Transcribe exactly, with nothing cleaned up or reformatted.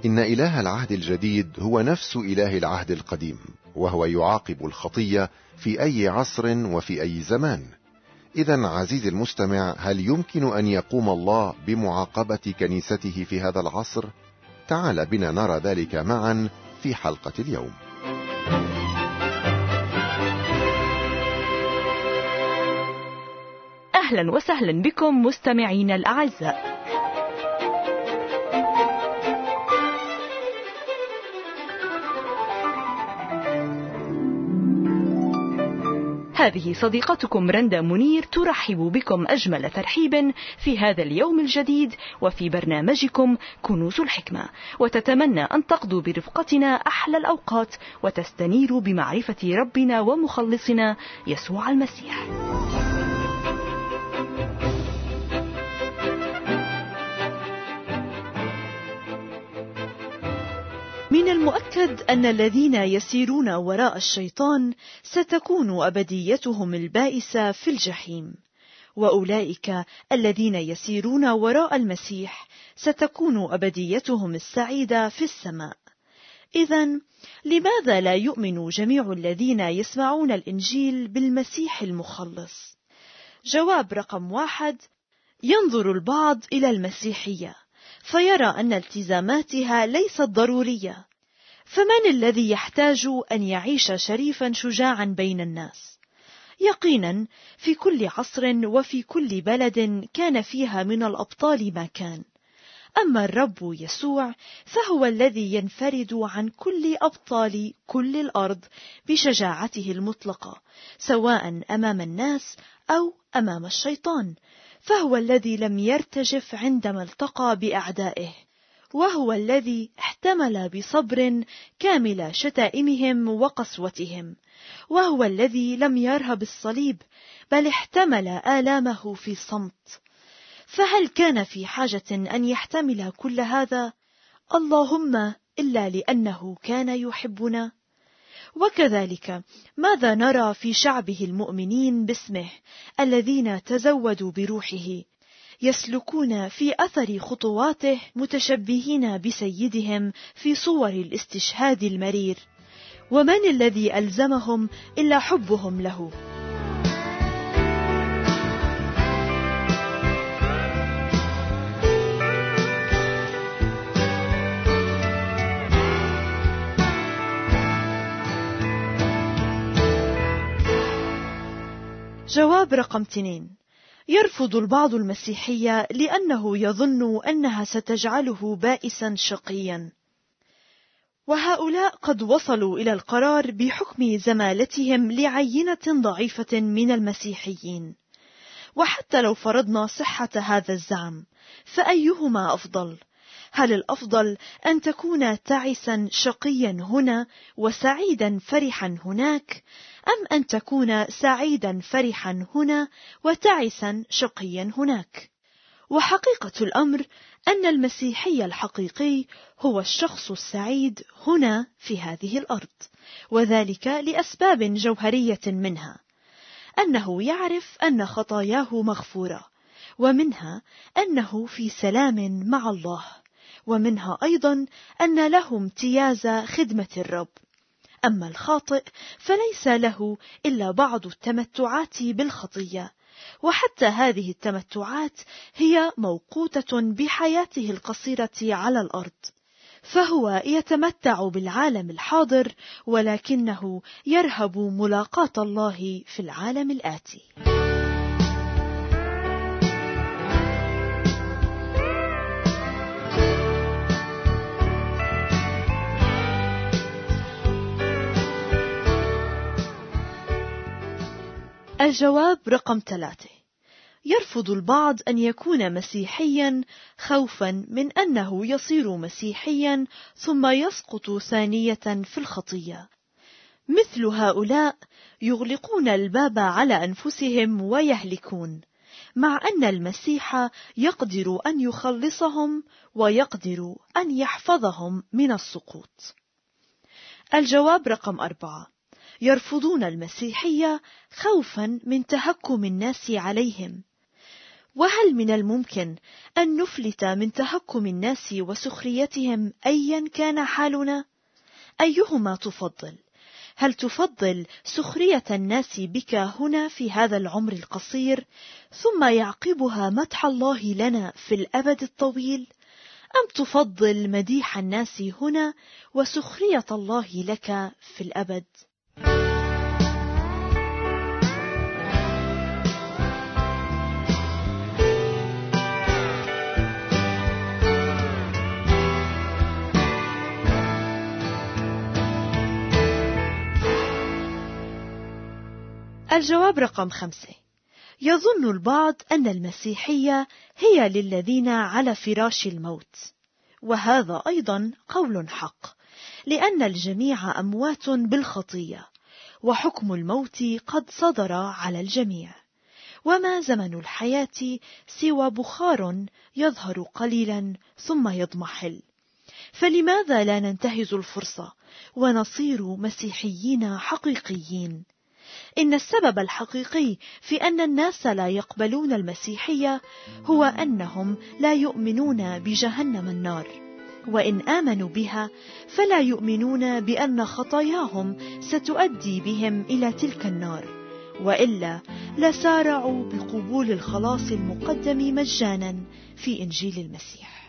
إن إله العهد الجديد هو نفس إله العهد القديم، وهو يعاقب الخطية في أي عصر وفي أي زمان. إذن عزيزي المستمع، هل يمكن أن يقوم الله بمعاقبة كنيسته في هذا العصر؟ تعال بنا نرى ذلك معا في حلقة اليوم. أهلا وسهلا بكم مستمعين الأعزاء. هذه صديقتكم رندا منير ترحب بكم أجمل ترحيب في هذا اليوم الجديد وفي برنامجكم كنوز الحكمة، وتتمنى أن تقضوا برفقتنا أحلى الأوقات وتستنيروا بمعرفة ربنا ومخلصنا يسوع المسيح. من المؤكد أن الذين يسيرون وراء الشيطان ستكون أبديتهم البائسة في الجحيم، وأولئك الذين يسيرون وراء المسيح ستكون أبديتهم السعيدة في السماء. إذن لماذا لا يؤمن جميع الذين يسمعون الإنجيل بالمسيح المخلص؟ جواب رقم واحد: ينظر البعض إلى المسيحية فيرى أن التزاماتها ليست ضرورية، فمن الذي يحتاج أن يعيش شريفا شجاعا بين الناس؟ يقينا في كل عصر وفي كل بلد كان فيها من الأبطال ما كان، أما الرب يسوع فهو الذي ينفرد عن كل أبطال كل الأرض بشجاعته المطلقة، سواء أمام الناس أو أمام الشيطان، فهو الذي لم يرتجف عندما التقى بأعدائه، وهو الذي احتمل بصبر كامل شتائمهم وقسوتهم، وهو الذي لم يرهب الصليب بل احتمل آلامه في صمت. فهل كان في حاجة أن يحتمل كل هذا؟ اللهم إلا لأنه كان يحبنا. وكذلك ماذا نرى في شعبه المؤمنين باسمه الذين تزودوا بروحه، يسلكون في أثر خطواته متشبهين بسيدهم في صور الاستشهاد المرير، ومن الذي ألزمهم إلا حبهم له؟ جواب رقم اثنين: يرفض البعض المسيحية لأنه يظن أنها ستجعله بائسا شقيا، وهؤلاء قد وصلوا إلى القرار بحكم زمالتهم لعينة ضعيفة من المسيحيين. وحتى لو فرضنا صحة هذا الزعم، فأيهما أفضل؟ هل الأفضل أن تكون تعسا شقيا هنا وسعيدا فرحا هناك، أم أن تكون سعيدا فرحا هنا وتعسا شقيا هناك؟ وحقيقة الأمر أن المسيحي الحقيقي هو الشخص السعيد هنا في هذه الأرض، وذلك لأسباب جوهرية، منها أنه يعرف أن خطاياه مغفورة، ومنها أنه في سلام مع الله، ومنها أيضا أن له امتياز خدمة الرب. أما الخاطئ فليس له إلا بعض التمتعات بالخطية، وحتى هذه التمتعات هي موقوتة بحياته القصيرة على الأرض، فهو يتمتع بالعالم الحاضر ولكنه يرهب ملاقاة الله في العالم الآتي. الجواب رقم ثلاثة: يرفض البعض أن يكون مسيحيا خوفا من أنه يصير مسيحيا ثم يسقط ثانية في الخطية. مثل هؤلاء يغلقون الباب على أنفسهم ويهلكون، مع أن المسيح يقدر أن يخلصهم ويقدر أن يحفظهم من السقوط. الجواب رقم أربعة: يرفضون المسيحية خوفا من تهكم الناس عليهم، وهل من الممكن أن نفلت من تهكم الناس وسخريتهم أيا كان حالنا؟ أيهما تفضل؟ هل تفضل سخرية الناس بك هنا في هذا العمر القصير، ثم يعقبها مدح الله لنا في الأبد الطويل؟ أم تفضل مديح الناس هنا وسخرية الله لك في الأبد؟ الجواب رقم خمسة. يظن البعض أن المسيحية هي للذين على فراش الموت، وهذا أيضا قول حق، لأن الجميع أموات بالخطية، وحكم الموت قد صدر على الجميع، وما زمن الحياة سوى بخار يظهر قليلا ثم يضمحل. فلماذا لا ننتهز الفرصة ونصير مسيحيين حقيقيين؟ إن السبب الحقيقي في أن الناس لا يقبلون المسيحية هو أنهم لا يؤمنون بجهنم النار، وإن آمنوا بها فلا يؤمنون بأن خطاياهم ستؤدي بهم إلى تلك النار، وإلا لسارعوا بقبول الخلاص المقدم مجانا في إنجيل المسيح.